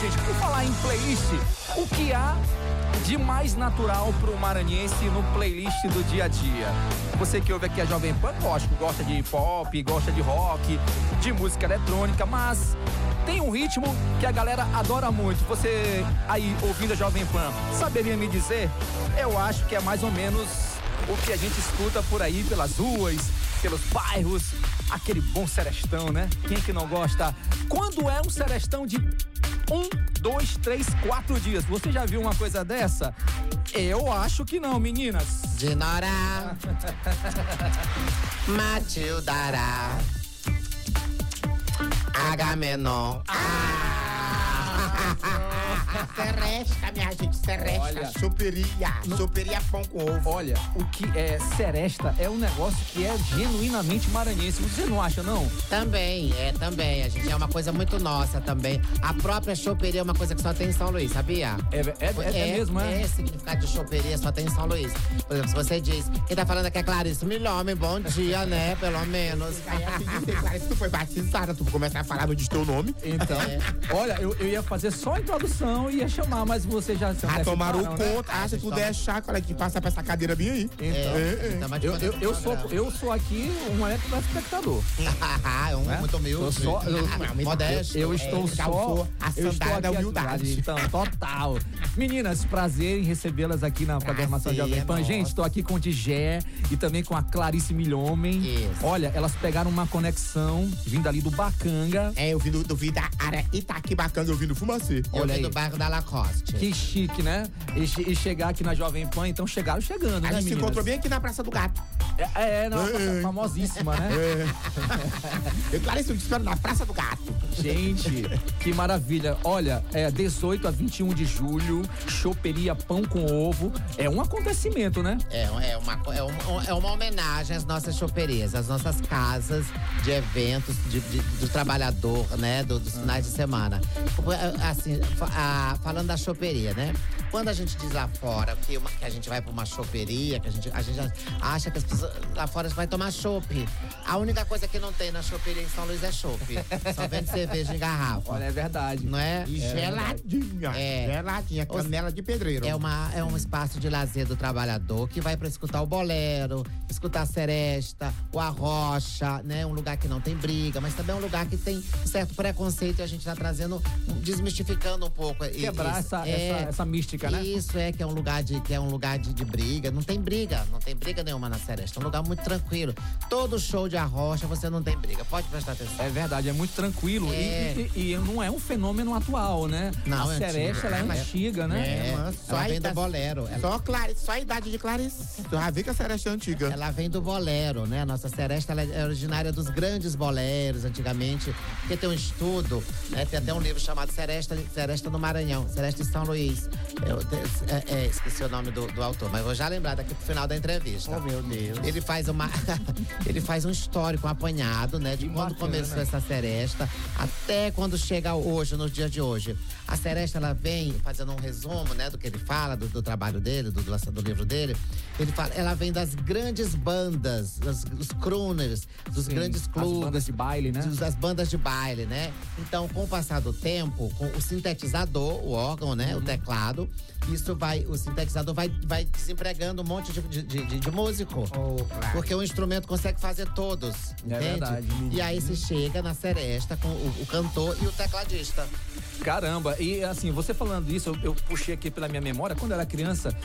gente, por falar em playlist, o que há de mais natural pro maranhense no playlist do dia a dia? Você que ouve aqui a Jovem Pan, lógico, gosta de pop, gosta de rock, de música eletrônica, mas tem um ritmo que a galera adora muito. Você aí ouvindo a Jovem Pan, saberia me dizer? Eu acho que é mais ou menos o que a gente escuta por aí pelas ruas, pelos bairros, aquele bom serestão, né? Quem que não gosta? Quando é um serestão de 1, 2, 3, 4 dias, você já viu uma coisa dessa? Eu acho que não, meninas. Dinora, Matildara, Agamenon. Seresta, minha gente, seresta. Olha, choperia pão com ovo. Olha, o que é seresta é um negócio que é genuinamente maranhense. Você não acha, não? Também. A gente é uma coisa muito nossa também. A própria choperia é uma coisa que só tem em São Luís, sabia? É mesmo, é? É, significado de choperia só tem em São Luís. Por exemplo, se você diz, quem tá falando aqui é Clarice Milhomem, bom dia, né? Pelo menos. Clarice, tu foi batizada, tu começar a falar, não diz teu nome. Então, olha, eu ia fazer só a introdução e ia chamar, mas você já... Tomaram né? conta. Se tu deixar, olha aqui, passa pra essa cadeira bem aí. Eu sou aqui um telespectador. Muito humilde. Modesto. Eu estou só... A sandália da humildade. Então, total. Meninas, prazer em recebê-las aqui na programação de Jovem Pan. Gente, estou aqui com o Digé e também com a Clarice Milhomem. Isso. Olha, elas pegaram uma conexão vindo ali do Bacanga. Eu vim da área Itaquibacanga, eu vim do Fumacê. Olha aí. Do bairro da Lacoste. Que chique, né? E chegar aqui na Jovem Pan, então chegaram chegando, né, A gente se meninas? encontrou bem aqui na Praça do Gato. Famosíssima, né? Eu, Clarice, eu te espero na Praça do Gato. Gente, que maravilha. Olha, 18 a 21 de julho, choperia Pão com Ovo. É um acontecimento, né? É uma homenagem às nossas choperias, às nossas casas de eventos do trabalhador, né? Dos finais de semana. Assim, falando da choperia, né? Quando a gente diz lá fora que a gente vai pra uma choperia, que a gente acha que as pessoas lá fora vai tomar chopp. A única coisa que não tem na choperia em São Luís é chopp. Só vende cerveja em garrafa. Olha, é verdade. Não é? E geladinha. Geladinha, canela de pedreiro. É um espaço de lazer do trabalhador que vai pra escutar o bolero, escutar a seresta, o arrocha, né? Um lugar que não tem briga, mas também é um lugar que tem um certo preconceito e a gente tá trazendo, desmistificando um pouco. Quebrar essa mística, né? Isso que é um lugar de briga. Não tem briga nenhuma na seresta. É um lugar muito tranquilo. Todo show de arrocha você não tem briga. Pode prestar atenção. É verdade, é muito tranquilo. E não é um fenômeno atual, né? Não, a seresta, ela é antiga, né? Ela vem do bolero. Só a idade de Clarice. Tu já vê que a seresta é antiga. Ela vem do bolero, né? A nossa seresta ela é originária dos grandes boleros, antigamente. Porque tem um estudo, né? Tem até um livro chamado Seresta no Maranhão, Seresta em São Luís. Esqueci o nome do autor, mas vou já lembrar daqui pro final da entrevista. Oh, meu Deus. Ele faz um histórico, um apanhado, né? De quando começou essa seresta até quando chega hoje, nos dias de hoje. A seresta, ela vem fazendo um resumo, né? Do que ele fala, do trabalho dele, do livro dele. Ele fala, ela vem das grandes bandas, dos crooners, dos grandes clubes. As bandas de baile, né? Das bandas de baile, né? Então, com o passar do tempo, com o sintetizador, o órgão, né? O teclado, o sintetizador vai desempregando um monte de músico. Claro. Porque o instrumento consegue fazer todos, entende? Verdade. E aí você chega na seresta com o cantor e o tecladista. Caramba, e assim, você falando isso, eu puxei aqui pela minha memória, quando eu era criança,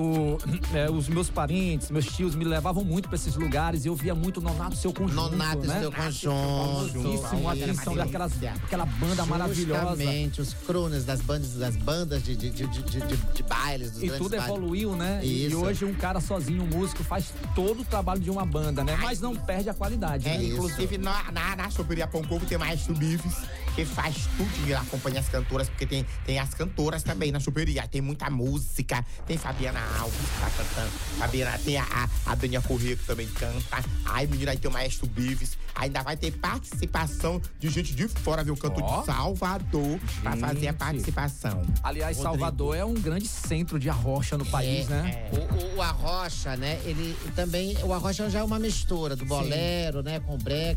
os meus parentes, meus tios me levavam muito pra esses lugares e eu via muito Nonato Seu Conjunto, Nonato e né? Seu Conjunto. Isso, a atenção aquela banda maravilhosa. Justamente, os crooners das bandas de bailes, dos E grandes tudo bailes. evoluiu, né? E Isso. hoje um cara sozinho, um músico, faz todo o trabalho de uma banda, né? Mas não perde a qualidade, né? Inclusive, na choperia Pão com Ovo tem mais Bifes, que faz tudo e acompanha as cantoras, porque tem as cantoras também na choperia. Tem muita música, tem Fabiana Alves que tá cantando. Fabiana, tem a Dania Corrêa que também canta. Aí, menina, aí tem o Maestro Bifes. Ainda vai ter participação de gente de fora, viu? O canto de Salvador, pra fazer a participação. Aliás, Salvador é um grande centro de arrocha no país, né? O arrocha, né? Ele também. O arrocha já é uma mistura do bolero, né? Com brega.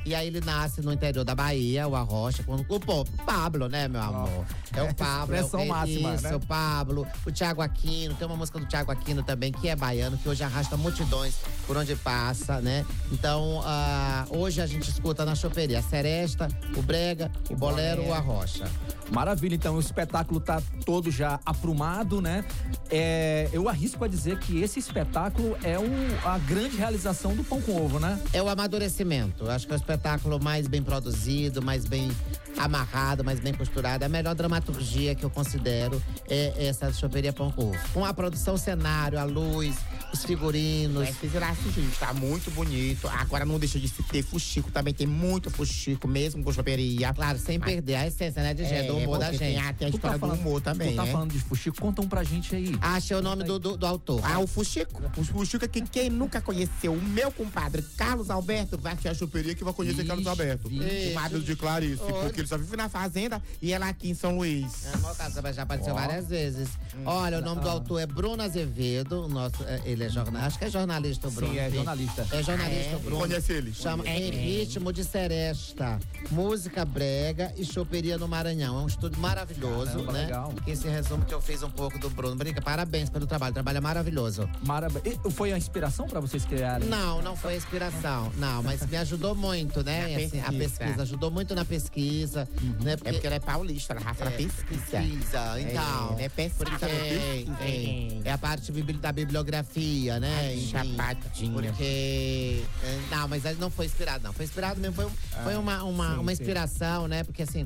E aí ele nasce no interior da Bahia, o Arrocha, com o Pablo, né, meu amor? É o Pablo. Expressão máxima, isso, né? o Pablo, o Thiago Aquino. Tem uma música do Thiago Aquino também, que é baiano, que hoje arrasta multidões por onde passa, né? Então, hoje a gente escuta na choperia a seresta, o brega, o bolero, o arrocha. Maravilha, então o espetáculo tá todo já aprumado, né? Eu arrisco a dizer que esse espetáculo é a grande realização do Pão com Ovo, né? É o amadurecimento. Eu acho que é o espetáculo mais bem produzido, mais bem amarrado, mais bem costurado. A melhor dramaturgia que eu considero é essa choperia Pão com Ovo. Com a produção, o cenário, a luz, os figurinos. Mas fizerasse, gente, tá muito bonito. Agora não deixa de se ter fuxico, também tem muito fuxico, mesmo com choperia. Claro, sem perder a essência, né, do humor da gente. Tem a história do humor também, Tu tá né? falando de fuxico, conta um pra gente aí. Achei o nome do autor. O fuxico. O fuxico é que quem nunca conheceu o meu compadre Carlos Alberto vai ter a choperia que vai conhecer Carlos Alberto. O marido de Clarice, porque ele só vive na fazenda e ela aqui em São Luís. É, meu caso, já apareceu várias vezes. Olha, o nome do autor é Bruno Azevedo. Ele é jornalista. Acho que é jornalista, o Bruno. Sim, é jornalista. É jornalista, o Bruno. Conhece ele? Chama Em Ritmo de Seresta, música brega e choperia no Maranhão. É um estúdio maravilhoso, Caramba, né? legal. Que esse resumo que eu fiz um pouco do Bruno. Brinca, parabéns pelo trabalho. O trabalho é maravilhoso. Foi a inspiração pra vocês criarem? Não foi inspiração. Não, mas me ajudou muito, né? Na Assim, a pesquisa. pesquisa ajudou muito na pesquisa, né? É porque ela é paulista, ela rafa na pesquisa. Então. É pesquisa. É a parte da bibliografia, né? Ai, Enfim, chapadinha. Porque. Não, mas não foi inspirado, não. Foi inspirado mesmo, foi uma inspiração, né? Porque assim,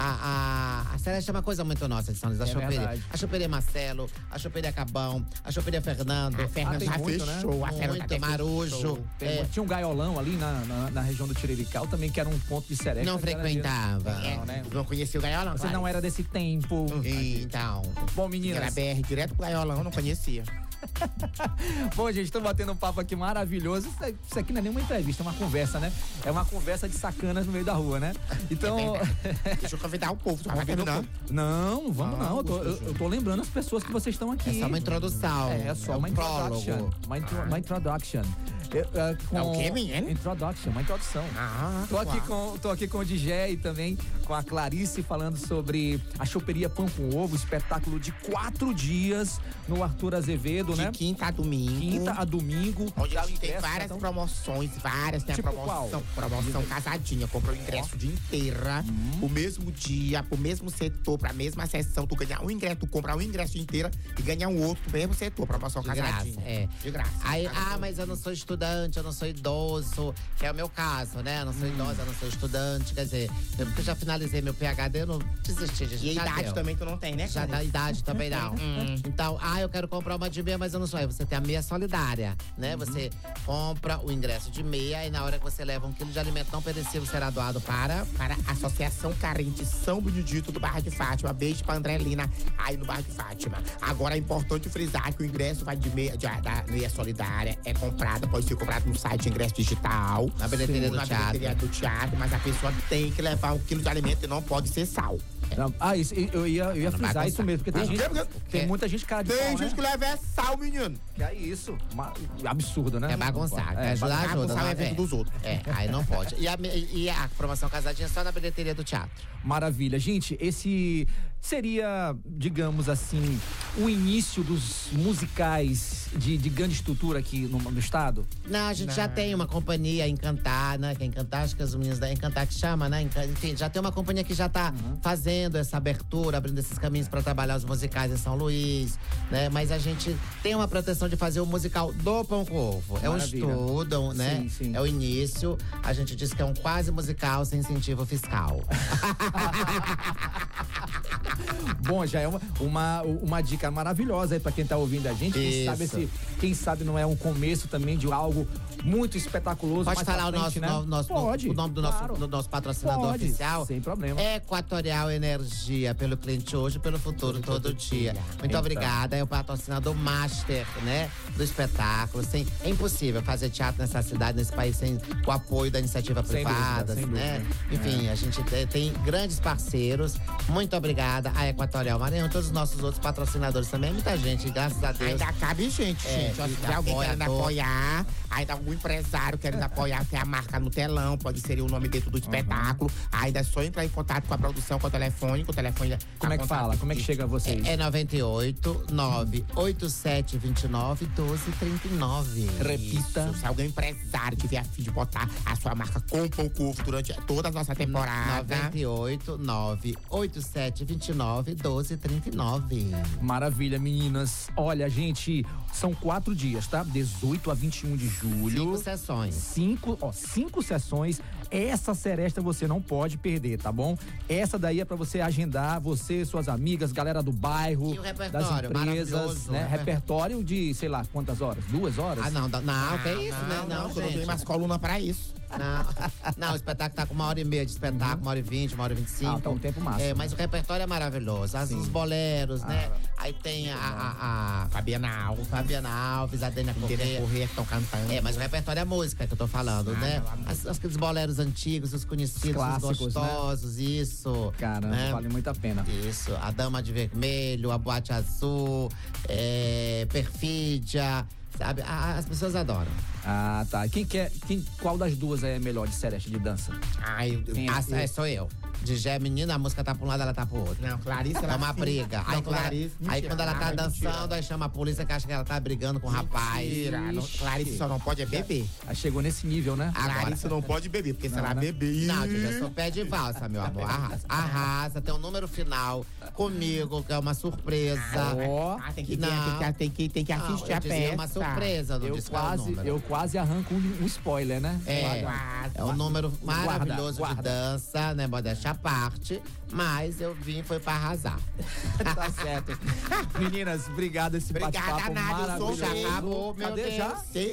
a Celeste é uma coisa muito nossa de São Luís, a choperia. verdade. A choperia Marcelo, a choperia Cabão, a choperia Fernando. A Fernanda tem já muito, né? fechou. A Fernanda Muito, até Marujo. fechou. Tinha um gaiolão ali na região do Tirirical também, que era um ponto de sereca. Não frequentava. Não, né? Não conhecia o Gaiolão. Você não era desse tempo. Então. Bom, Era meninas. BR direto pro Gaiolão, não conhecia. Bom, gente, tô batendo um papo aqui maravilhoso. Isso aqui não é nenhuma entrevista, é uma conversa, né? É uma conversa de sacanas no meio da rua, né? Então. Deixa eu convidar o povo. Tu vai Convida o terminar? povo. Não, vamos não. Eu tô lembrando as pessoas que vocês estão aqui. É só uma introdução. É só uma introduction. Uma introduction. É o quê, menino? Introduction, uma introdução. Tô aqui com o DJ e também com a Clarice falando sobre a choperia Pão com Ovo, espetáculo de 4 dias no Arthur Azevedo, De né? quinta a domingo. Quinta a domingo. Onde Já a gente tem ingresso, várias então, promoções, várias. Tem Tipo a promoção. qual? Promoção casadinha. Comprou o ingresso o dia inteira, o mesmo dia, pro mesmo setor, pra mesma sessão. Tu ganha um ingresso, tu compra um ingresso inteira e ganha um outro pro mesmo setor. Promoção De casadinha. graça, é. De graça. Aí, mas eu não sou estudante, eu não sou idoso, que é o meu caso, né? Eu não sou idosa, eu não sou estudante, quer dizer, eu já finalizei meu PhD, eu não desisti, gente. E a já idade deu. também tu não tem, né, Já Clarice? da idade também não. Então, eu quero comprar uma de meia, mas eu não sou. Aí você tem a meia solidária, né? Você compra o ingresso de meia e na hora que você leva 1 quilo de alimento não perecível será doado para a Associação Carente São Benedito do Bairro de Fátima. Beijo pra Andrelina aí no Bairro de Fátima. Agora é importante frisar que o ingresso vai da meia solidária, é comprada, pode ser comprado no site Ingresso Digital. Na bilheteria do teatro. bilheteria do teatro, mas a pessoa tem que levar 1 quilo de alimento e não pode ser sal. Isso, eu ia Não vai frisar isso gostar. mesmo, porque tem muita gente cara de Tem pau, gente né? que leva é sal, menino. Que é isso. Absurdo, né? É bagunçar. Quer ajudar, ajuda. Bagunçar o não, evento dos outros. Aí não pode. E a promoção casadinha só na bilheteria do teatro. Maravilha. Gente, esse seria, digamos assim, o início dos musicais de grande estrutura aqui no estado? Não, a gente já tem uma companhia Encantar, né? Que é Encantar, acho que as meninas da Encantar que chama, né? Enfim, já tem uma companhia que já tá fazendo essa abertura, abrindo esses caminhos para trabalhar os musicais em São Luís, né? Mas a gente tem uma proteção de fazer o musical do Pão com Ovo. É um Maravilha. estudo, né? Sim, sim. É o início. A gente diz que é um quase musical sem incentivo fiscal. Bom, já é uma dica maravilhosa aí pra quem tá ouvindo a gente. Quem sabe não é um começo também de algo muito espetaculoso. Pode mais falar pra frente, o nome do claro. nosso patrocinador Pode, oficial? sem problema. Equatorial Energia, pelo cliente hoje, pelo futuro todo dia. Muito Então. obrigada. É o patrocinador master, né, do espetáculo. É impossível fazer teatro nessa cidade, nesse país, sem o apoio da iniciativa Sem privada, dúvida, sem né? dúvida. Enfim, a gente tem grandes parceiros. Muito obrigada a Equatorial Maranhão, todos os nossos outros patrocinadores também. Muita gente, graças a Deus. Ainda cabe gente, gente. Ó, se que tiver alguém apoia querendo a todos. apoiar, ainda empresário querendo apoiar, tem a marca no telão, pode ser o nome dentro do espetáculo. Ainda é só entrar em contato com a produção, com o telefone. Como é que fala? Como é que chega a vocês? É 98 98729 1239. Repita. Se alguém empresário tiver a fim de botar a sua marca com Pão com Ovo durante toda a nossa temporada. 98 98729 1239. Maravilha, meninas. Olha, gente, são 4 dias, tá? 18 a 21 de julho. 5 sessões. 5 sessões. Essa seresta você não pode perder, tá bom? Essa daí é pra você agendar, você, suas amigas, galera do bairro, E o das repertório, empresas, maravilhoso, né? né? Repertório de, sei lá, quantas horas? 2 horas? Ah, não, que isso, né? Não, gente. não tem mais coluna pra isso. Não, o espetáculo tá com 1h30 de espetáculo, 1h20, 1h25. Ah, tá um tempo máximo. Mas o repertório é maravilhoso. Os boleros, né? Aí tem a Fabiana Alves. a Dênia Corrêa. Corrêa estão cantando. Mas o repertório é música que eu tô falando, né? meu amor. Aqueles boleros antigos, os conhecidos, Clássicos, os gostosos, isso. Caramba, né? vale muito a pena. Isso, a Dama de Vermelho, a Boate Azul, Perfídia, sabe? As pessoas adoram. Ah, tá. Qual das duas é melhor de seresta de dança? Sou eu. Menina, a música tá pra um lado, ela tá pro outro. Não, Clarice, É uma briga. Aí Clarice, quando ela tá mentira. dançando, aí chama a polícia que acha que ela tá brigando com o rapaz. Clarice só não pode beber. Aí chegou nesse nível, né? Clarice não pode beber, porque se ela né? beber… Não, eu sou pé de valsa, meu amor. Arrasa, tem um número final comigo, que é uma surpresa. Tem que assistir a eu dizia peça. uma surpresa, não disse qual é o número. Eu quase arranco um spoiler, né? É um número maravilhoso guarda. de dança, né? Modéstia à parte. Mas eu vim foi pra arrasar. Tá certo. Meninas, obrigado esse bate-papo maravilhoso. Já acabou, meu Cadê Deus. já?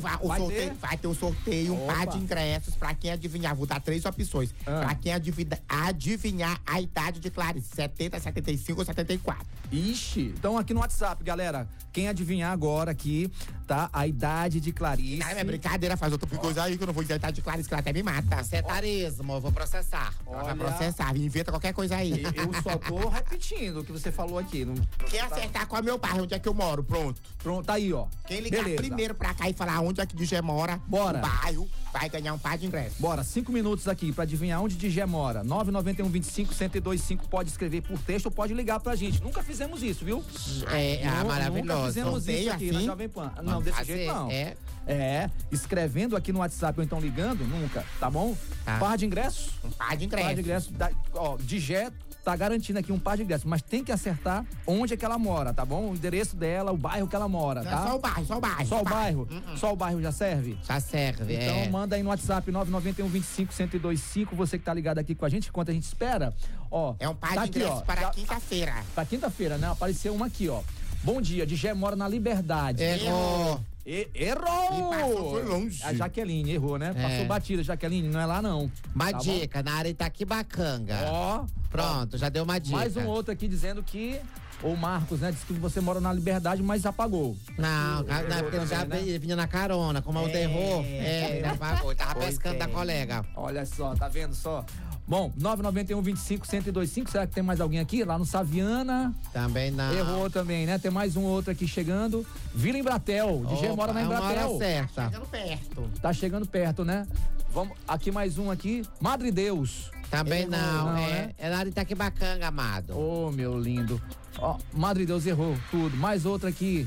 Vai ter um sorteio, um par de ingressos pra quem adivinhar. Vou dar 3 opções. Pra quem adivinhar a idade de Clarice, 70, 75 ou 74. Ixi, então aqui no WhatsApp, galera, quem adivinhar agora aqui, tá? A idade de Clarice. Não, é brincadeira, faz outra coisa aí que eu não vou dizer a idade de Clarice, que ela até me mata. Setarismo, eu vou processar. Ela vai processar, inventa qualquer coisa aí. Eu só tô repetindo o que você falou aqui. Quem acertar qual é o meu bairro, onde é que eu moro, pronto. Pronto, tá aí, ó. Quem ligar Beleza. primeiro pra cá e falar onde é que Digé mora, Bora. o bairro, vai ganhar um par de ingressos. Bora, 5 minutos aqui pra adivinhar onde Digé mora. 99125-1025, pode escrever por texto ou pode ligar pra gente. Nunca fizemos isso, viu? Maravilhoso. Nunca fizemos Sorteio isso aqui assim? na Jovem Pan. Não, desse jeito não. Escrevendo aqui no WhatsApp ou então ligando, nunca, tá bom? Tá. Par de ingressos? Um par de Par de ingressos. ingressos. Digé tá garantindo aqui um par de ingressos, mas tem que acertar onde é que ela mora, tá bom? O endereço dela, o bairro que ela mora, Não, tá? só o bairro. Só o bairro? Só o bairro já serve? Já serve, Então manda aí no WhatsApp 99125-1025, você que tá ligado aqui com a gente, enquanto a gente espera. Ó, É um par tá de aqui, ingressos ó, para já- quinta-feira. Pra quinta-feira, né? Apareceu uma aqui, ó. Bom dia, Digé mora na Liberdade. Errou. Errou! E passou, foi longe. A Jaqueline errou, né? Passou batida, Jaqueline, não é lá não. Uma Tá bom? dica, na área Itaquibacanga. Ó, Pronto, já deu uma dica. mais um outro aqui dizendo que o Marcos, né, disse que você mora na Liberdade, mas apagou. Não, porque ele já também, né? ele vinha na carona, como o errou. Ele apagou, ele tava Pois pescando é. da colega. Olha só, tá vendo só? Bom, 99125-1025, será que tem mais alguém aqui? Lá no Saviana, Também não. errou também, né? Tem mais um outro aqui chegando. Vila Embratel, Digé mora na é uma Embratel. hora certa. Chegando perto. Tá chegando perto, né? Vamos, aqui mais um aqui. Madre Deus. Também Errou, não, né? é na área Itaquibacanga, amado. Ô, meu lindo. Ó, Madre Deus errou tudo. Mais outro aqui.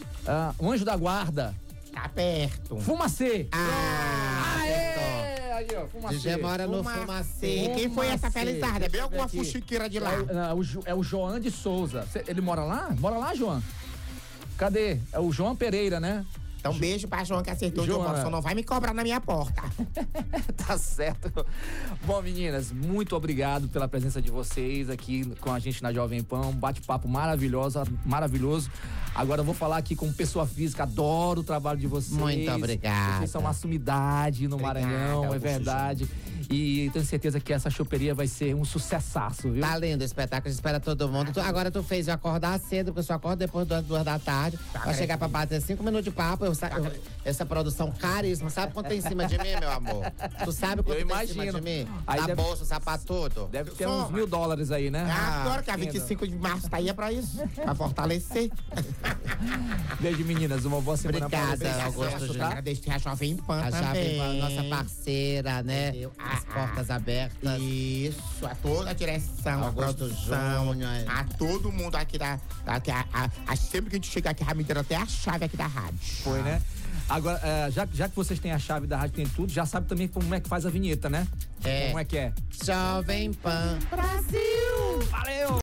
O Anjo da Guarda. Tá perto. Fumacê. Acertou. Aí, ó, Fumacê. Digé mora no Fumacê. Quem foi essa Fumacê. felizarda? Bem alguma Aqui. fuxiqueira de lá. É o João de Souza. Ele mora lá? Mora lá, João? Cadê? É o João Pereira, né? Então, beijo pra João que acertou onde eu João, moro. Só não vai me cobrar na minha porta. Tá certo. Bom, meninas, muito obrigado pela presença de vocês aqui com a gente na Jovem Pan. Um bate-papo maravilhoso. Agora eu vou falar aqui como pessoa física, adoro o trabalho de vocês. Muito obrigada. Vocês são uma sumidade no Obrigada, Maranhão, é Augusto verdade. E tenho certeza que essa choperia vai ser um sucessaço, viu? Tá lindo o espetáculo, espera todo mundo. Agora tu fez eu acordar cedo, porque eu só acordo depois das 2 da tarde. Vai chegar pra bater 5 minutos de papo. Essa produção caríssima. Sabe quanto tem em cima de mim, meu amor? Tu sabe quanto tem em cima de mim? Aí Na bolsa, sapato, tudo. Deve ter uns $1.000 aí, né? Agora que a 25 de março tá aí é pra isso. Pra fortalecer. Beijo, meninas. Uma boa semana pra Obrigada, vocês. Augusto Sucesso, Júnior. agradeço a Jovem Pan A também. Jovem Pan, nossa parceira, né? As portas abertas. Isso, a toda a direção, a Augusto produção, Júnior. a todo mundo aqui sempre que a gente chega aqui, a me deram até a chave aqui da rádio. Foi, né? Agora, já que vocês têm a chave da rádio, tem tudo, já sabe também como é que faz a vinheta, né? É. Como é que é? Jovem Pan. Brasil! Valeu!